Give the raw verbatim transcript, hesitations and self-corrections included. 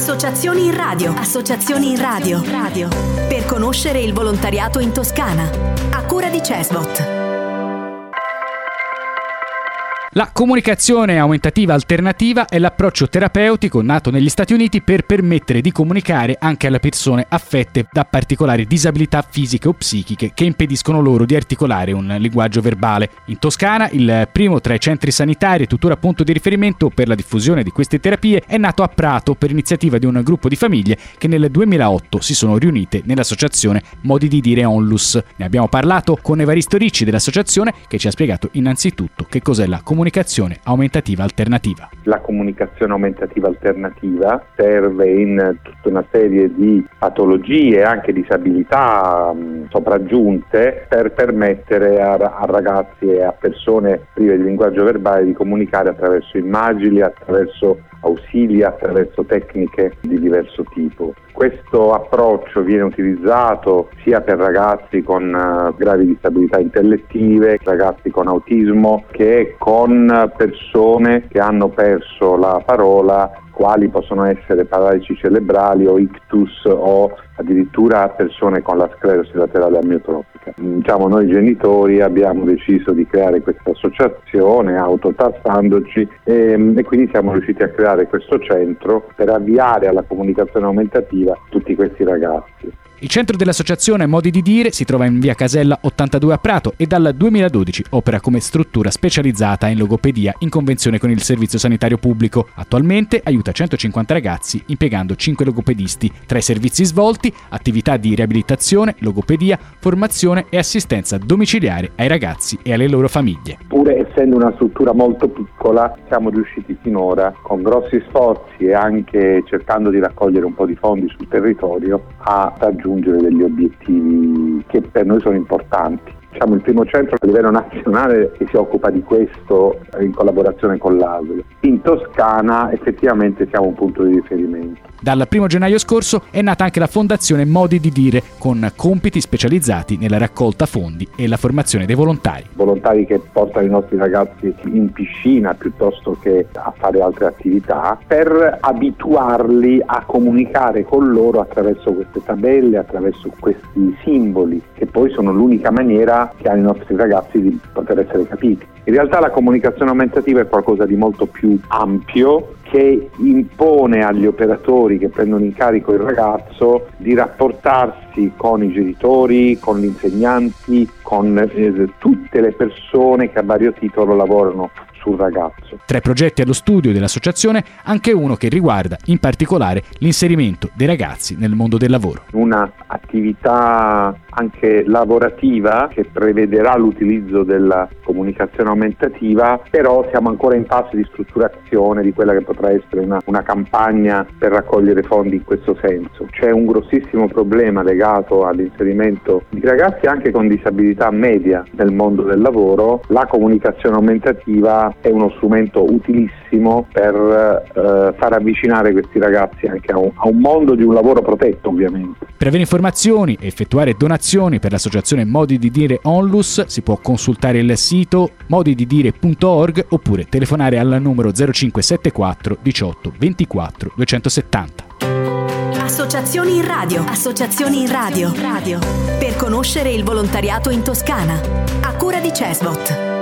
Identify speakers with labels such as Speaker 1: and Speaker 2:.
Speaker 1: Associazioni in radio. Associazioni in radio. Radio. Per conoscere il volontariato in Toscana. A cura di Cesbot.
Speaker 2: La comunicazione aumentativa alternativa è l'approccio terapeutico nato negli Stati Uniti per permettere di comunicare anche alle persone affette da particolari disabilità fisiche o psichiche che impediscono loro di articolare un linguaggio verbale. In Toscana, il primo tra i centri sanitari, tuttora punto di riferimento per la diffusione di queste terapie, è nato a Prato per iniziativa di un gruppo di famiglie che nel duemilaotto si sono riunite nell'associazione Modi di Dire Onlus. Ne abbiamo parlato con Evaristo Ricci dell'associazione, che ci ha spiegato innanzitutto che cos'è la comunicazione Comunicazione aumentativa alternativa.
Speaker 3: La comunicazione aumentativa alternativa serve in tutta una serie di patologie, anche disabilità mh, sopraggiunte, per permettere a, a ragazzi e a persone prive di linguaggio verbale di comunicare attraverso immagini, attraverso ausili, attraverso tecniche di diverso tipo. Questo approccio viene utilizzato sia per ragazzi con uh, gravi disabilità intellettive, ragazzi con autismo, che con persone che hanno perso la parola, quali possono essere paralisi cerebrali o ictus o addirittura persone con la sclerosi laterale amiotrofica. Diciamo, noi genitori abbiamo deciso di creare questa associazione autotassandoci e, e quindi siamo riusciti a creare questo centro per avviare alla comunicazione aumentativa tutti questi ragazzi.
Speaker 2: Il centro dell'associazione Modi di Dire si trova in via Casella ottantadue a Prato e dal duemiladodici opera come struttura specializzata in logopedia in convenzione con il Servizio Sanitario Pubblico. Attualmente aiuta centocinquanta ragazzi impiegando cinque logopedisti. Tra i servizi svolti, attività di riabilitazione, logopedia, formazione e assistenza domiciliare ai ragazzi e alle loro famiglie.
Speaker 3: Pur essendo una struttura molto piccola, siamo riusciti finora, con grossi sforzi e anche cercando di raccogliere un po' di fondi sul territorio, a raggiungere degli obiettivi che per noi sono importanti. Siamo il primo centro a livello nazionale che si occupa di questo in collaborazione con l'A S L. In Toscana effettivamente siamo un punto di riferimento.
Speaker 2: Dal primo gennaio scorso è nata anche la Fondazione Modi di Dire, con compiti specializzati nella raccolta fondi e la formazione dei volontari.
Speaker 3: Volontari che portano i nostri ragazzi in piscina piuttosto che a fare altre attività, per abituarli a comunicare con loro attraverso queste tabelle, attraverso questi simboli, che poi sono l'unica maniera che hanno i nostri ragazzi di poter essere capiti. In realtà la comunicazione aumentativa è qualcosa di molto più ampio, che impone agli operatori che prendono in carico il ragazzo di rapportarsi con i genitori, con gli insegnanti, con eh, tutte le persone che a vario titolo lavorano sul ragazzo.
Speaker 2: Tra i progetti allo studio dell'associazione anche uno che riguarda in particolare l'inserimento dei ragazzi nel mondo del lavoro.
Speaker 3: Una attività anche lavorativa che prevederà l'utilizzo della comunicazione aumentativa, però siamo ancora in fase di strutturazione di quella che potrà essere una, una campagna per raccogliere fondi in questo senso. C'è un grossissimo problema legato all'inserimento di ragazzi anche con disabilità media nel mondo del lavoro. La comunicazione aumentativa è uno strumento utilissimo per eh, far avvicinare questi ragazzi anche a un, a un mondo di un lavoro protetto, ovviamente.
Speaker 2: Per avere informazioni e effettuare donazioni per l'associazione Modi di Dire Onlus si può consultare il sito modi di dire punto org oppure telefonare al numero zero cinque sette quattro diciotto ventiquattro duecentosettanta.
Speaker 1: Associazioni in radio. Associazioni in radio. Radio. Per conoscere il volontariato in Toscana. A cura di Cesbot.